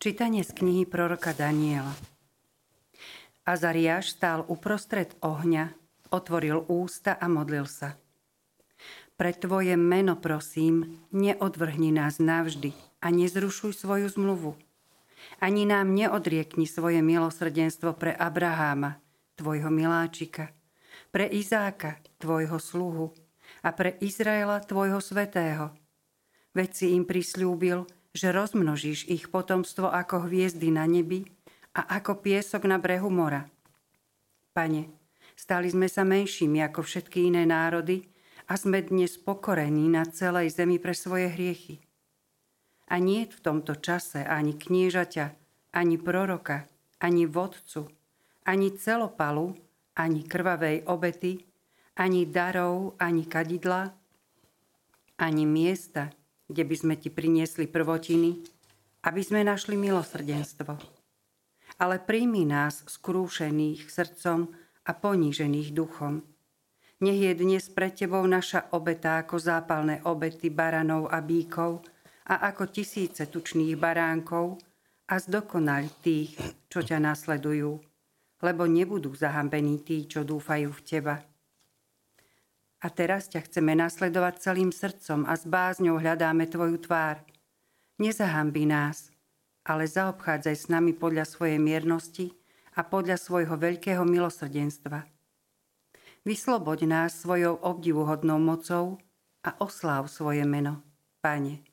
Čítanie z knihy proroka Daniela. Azariáš stál uprostred ohňa, otvoril ústa a modlil sa. Pre tvoje meno, prosím, neodvrhni nás navždy a nezrušuj svoju zmluvu. Ani nám neodriekni svoje milosrdenstvo pre Abraháma, tvojho miláčika, pre Izáka, tvojho sluhu a pre Izraela, tvojho svätého. Veď si im prisľúbil, že rozmnožíš ich potomstvo ako hviezdy na nebi a ako piesok na brehu mora. Pane, stali sme sa menšími ako všetky iné národy a sme dnes pokorení na celej zemi pre svoje hriechy. A nie v tomto čase ani kniežaťa, ani proroka, ani vodcu, ani celopalu, ani krvavej obety, ani darov, ani kadidla, ani miesta, kde by sme ti priniesli prvotiny, aby sme našli milosrdenstvo. Ale príjmi nás skrúšených srdcom a ponížených duchom. Nech je dnes pred tebou naša obeta ako zápalné obety baranov a bíkov a ako tisíce tučných baránkov a zdokonaľ tých, čo ťa nasledujú, lebo nebudú zahambení tí, čo dúfajú v teba. A teraz ťa chceme nasledovať celým srdcom a s bázňou hľadáme tvoju tvár. Nezahambi nás, ale zaobchádzaj s nami podľa svojej miernosti a podľa svojho veľkého milosrdenstva. Vysloboď nás svojou obdivuhodnou mocou a osláv svoje meno, Pane.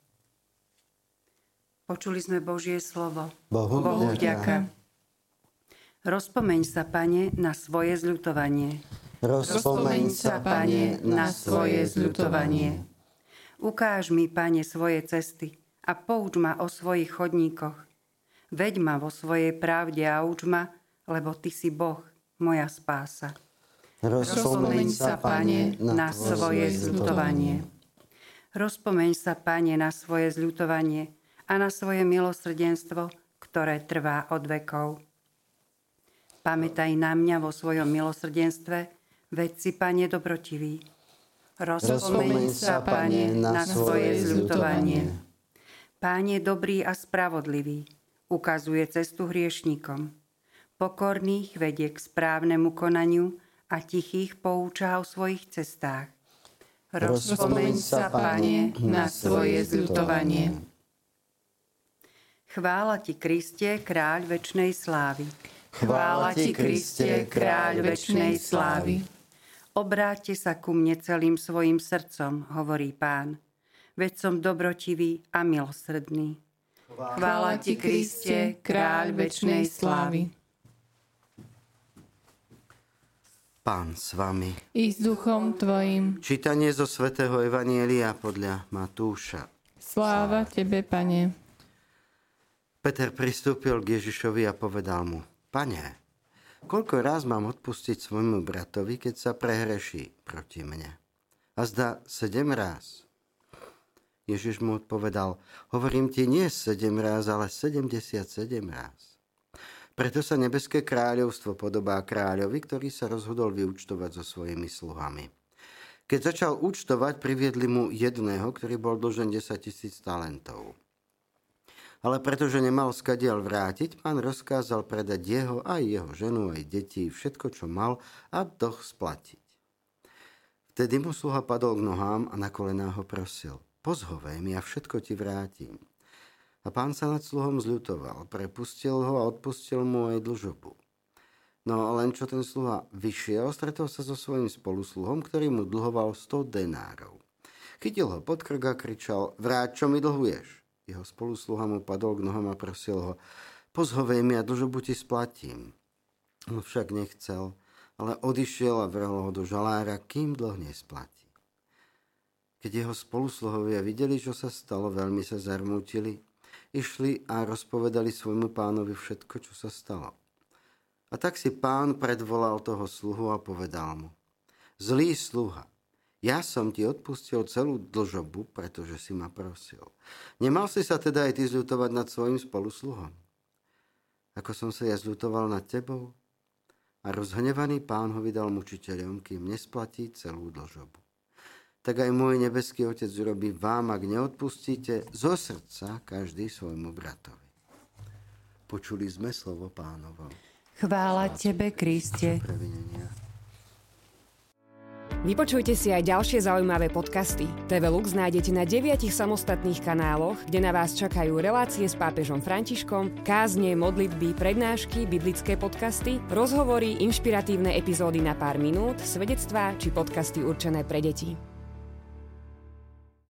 Počuli sme Božie slovo. Bohu vďaka. Rozpomeň sa, Pane, na svoje zľutovanie. Rozpomeň sa, Pane, na svoje zľutovanie. Ukáž mi, Pane, svoje cesty a pouč ma o svojich chodníkoch. Veď ma vo svojej pravde a uč ma, lebo Ty si Boh, moja spása. Rozpomeň sa, Pane, na svoje zľutovanie. Rozpomeň sa, Pane, na svoje zľutovanie a na svoje milosrdenstvo, ktoré trvá od vekov. Pamätaj na mňa vo svojom milosrdenstve, veď si, Pane, dobrotivý. Rozpomeň sa, Pane, na svoje zľutovanie. Pán je dobrý a spravodlivý, ukazuje cestu hriešnikom. Pokorných vedie k správnemu konaniu a tichých poučá o svojich cestách. Rozpomeň sa, Pane, na svoje zľutovanie. Chvála ti, Kriste, kráľ večnej slávy. Chvála ti, Kriste, kráľ večnej slávy. Obráťte sa ku mne celým svojim srdcom, hovorí Pán. Veď som dobrotivý a milosrdný. Chvála ti, Kriste, kráľ večnej slávy. Pán s vami. I s duchom tvojim. Čítanie zo svätého Evanjelia podľa Matúša. Sláva tebe, Pane. Peter pristúpil k Ježišovi a povedal mu: Pane, koľko raz mám odpustiť svojmu bratovi, keď sa prehreší proti mne? A zdá 7 ráz. Ježiš mu odpovedal: Hovorím ti, nie 7 ráz, ale 77 ráz. Preto sa nebeské kráľovstvo podobá kráľovi, ktorý sa rozhodol vyúčtovať so svojimi sluhami. Keď začal účtovať, priviedli mu jedného, ktorý bol dlžen 10 000 talentov. Ale pretože nemal skadiaľ vrátiť, pán rozkázal predať jeho, aj jeho ženu, aj deti, všetko, čo mal, a dlh splatiť. Vtedy mu sluha padol k nohám a na kolená ho prosil: Pozhovej mi a všetko ti vrátim. A pán sa nad sluhom zľutoval, prepustil ho a odpustil mu aj dlžobu. No a len čo ten sluha vyšiel, stretol sa so svojím spolusluhom, ktorý mu dlhoval 100 denárov. Chytil ho pod krk a kričal: Vráť, čo mi dlhuješ? Jeho spolusluha mu padol k nohám a prosil ho: Pozhovej mi a dlžobu ti splatím. On však nechcel, ale odišiel a vrhol ho do žalára, kým dlh nesplatí. Keď jeho spolusluhovia videli, čo sa stalo, veľmi sa zarmútili, išli a rozpovedali svojmu pánovi všetko, čo sa stalo. A tak si pán predvolal toho sluhu a povedal mu: Zlý sluha, ja som ti odpustil celú dlžobu, pretože si ma prosil. Nemal si sa teda aj ty zľutovať nad svojim spolusluhom? Ako som sa ja zľutoval nad tebou? A rozhnevaný pán ho vydal mučiteľom, kým nesplatí celú dlžobu. Tak aj môj nebeský Otec urobí vám, ak neodpustíte zo srdca každý svojmu bratovi. Počuli sme slovo Pánovo. Chvála Tebe, Kriste. Vypočujte si aj ďalšie zaujímavé podcasty. TV Lux nájdete na 9 samostatných kanáloch, kde na vás čakajú relácie s pápežom Františkom, kázne, modlitby, prednášky, biblické podcasty, rozhovory, inšpiratívne epizódy na pár minút, svedectvá či podcasty určené pre deti.